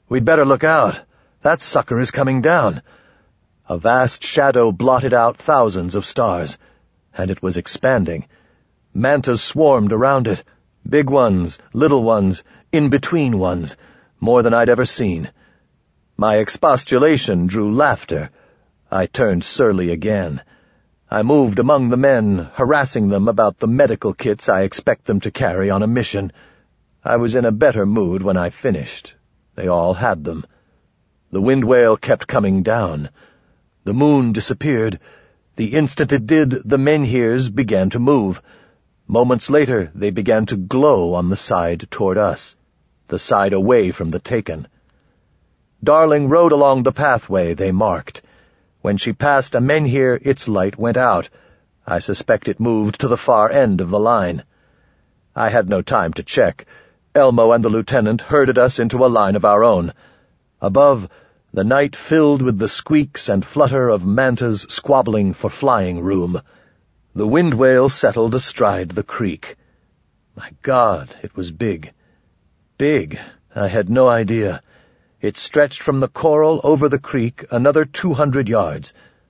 "We'd better look out. That sucker is coming down." A vast shadow blotted out thousands of stars, and it was expanding. Mantas swarmed around it, big ones, little ones, in-between ones, more than I'd ever seen. My expostulation drew laughter. I turned surly again. I moved among the men, harassing them about the medical kits I expect them to carry on a mission. I was in a better mood when I finished. They all had them. The wind whale kept coming down. The moon disappeared. The instant it did, the menhirs began to move. Moments later, they began to glow on the side toward us, the side away from the Taken. Darling rode along the pathway they marked. When she passed a menhir, its light went out. I suspect it moved to the far end of the line. I had no time to check. Elmo and the lieutenant herded us into a line of our own. Above, the night filled with the squeaks and flutter of mantas squabbling for flying room. The wind whale settled astride the creek. My God, it was big. Big. I had no idea. It stretched from the coral over the creek another 200 yards,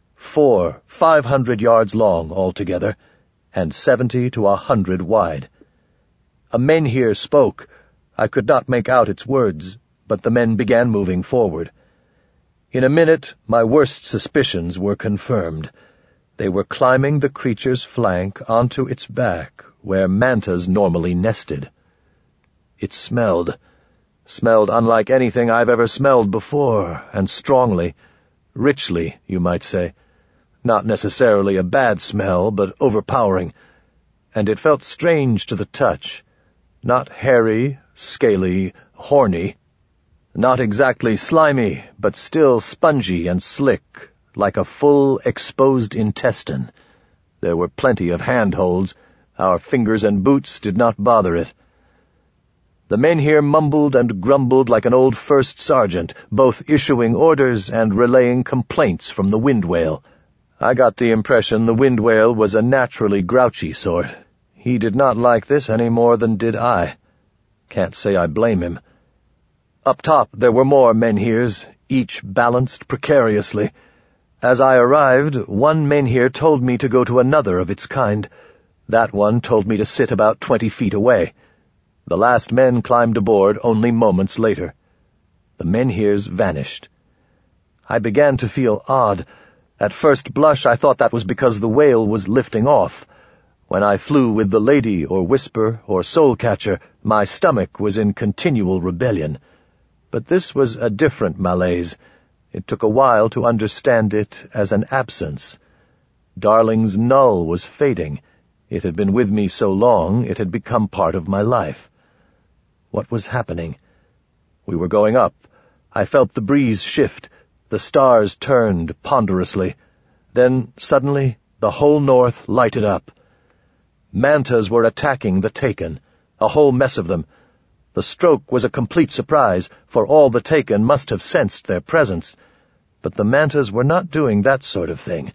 500 yards long altogether, and 70 to 100 wide. A menhir spoke. I could not make out its words, but the men began moving forward. In a minute, my worst suspicions were confirmed. They were climbing the creature's flank onto its back, where mantas normally nested. It smelled unlike anything I've ever smelled before, and strongly, richly, you might say. Not necessarily a bad smell, but overpowering. And it felt strange to the touch. Not hairy, scaly, horny. Not exactly slimy, but still spongy and slick, like a full, exposed intestine. There were plenty of handholds. Our fingers and boots did not bother it. The menhir mumbled and grumbled like an old first sergeant, both issuing orders and relaying complaints from the wind whale. I got the impression the wind whale was a naturally grouchy sort. He did not like this any more than did I. Can't say I blame him. Up top there were more menhirs, each balanced precariously. As I arrived, one menhir told me to go to another of its kind. That one told me to sit about 20 feet away. The last men climbed aboard only moments later. The menhirs vanished. I began to feel odd. At first blush I thought that was because the whale was lifting off. When I flew with the Lady or Whisper or Soulcatcher, my stomach was in continual rebellion. But this was a different malaise. It took a while to understand it as an absence. Darling's null was fading. It had been with me so long it had become part of my life. What was happening? We were going up. I felt the breeze shift. The stars turned ponderously. Then, suddenly, the whole north lighted up. Mantas were attacking the Taken, a whole mess of them. The stroke was a complete surprise, for all the Taken must have sensed their presence. But the mantas were not doing that sort of thing.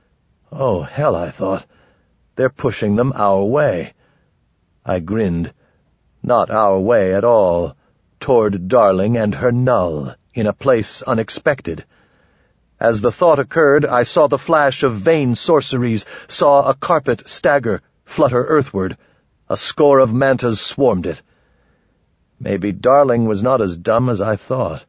Oh, hell, I thought. They're pushing them our way. I grinned. Not our way at all, toward Darling and her null, in a place unexpected. As the thought occurred, I saw the flash of vain sorceries, saw a carpet stagger, flutter earthward. A score of mantas swarmed it. Maybe Darling was not as dumb as I thought.